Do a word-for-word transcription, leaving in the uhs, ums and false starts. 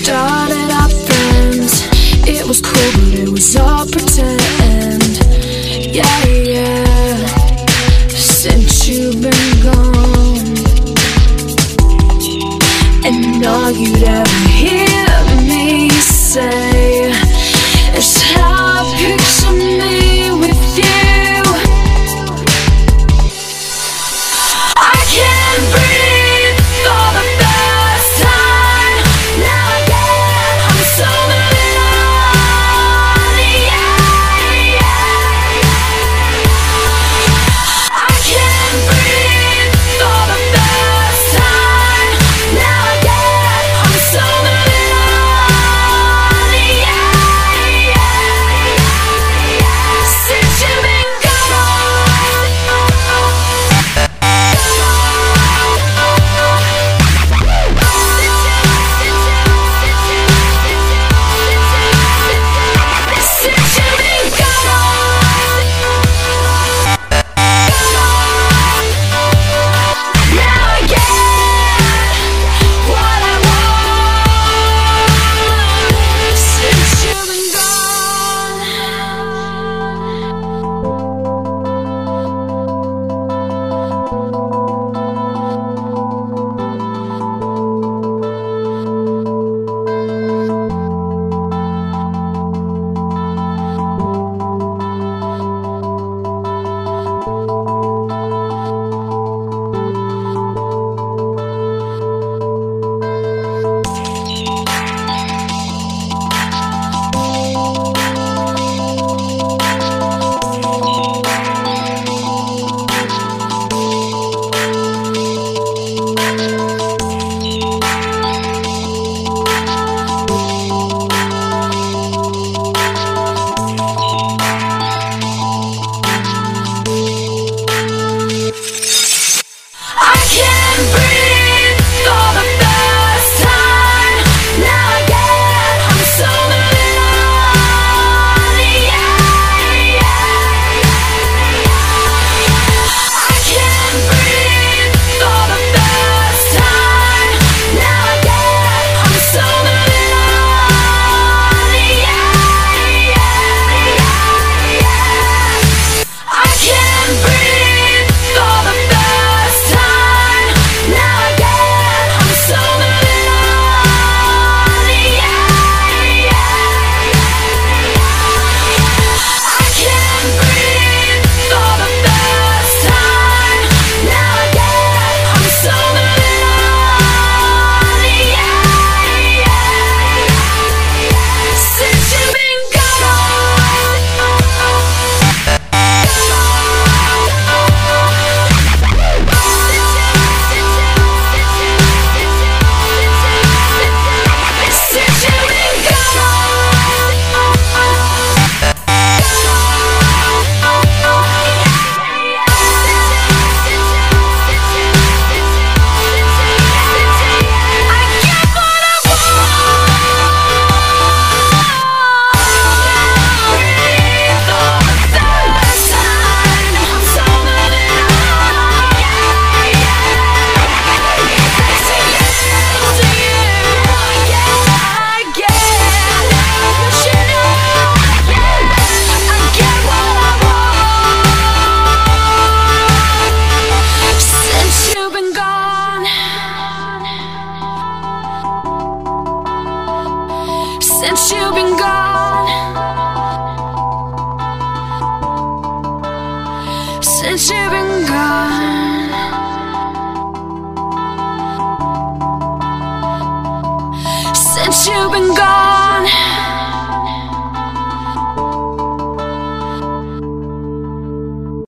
started our friends. It was cool, but it was all pretend. Yeah, yeah. Since you've been gone, and all you'd ever hear me say is how I picture me with you. I can't breathe for the first time. Now I get, I'm so alone. Yeah, yeah. I can't breathe for the first time. Now I get, I'm so alone. Yeah, yeah. Since you've been since you've been gone, since you've been gone, since you've been gone.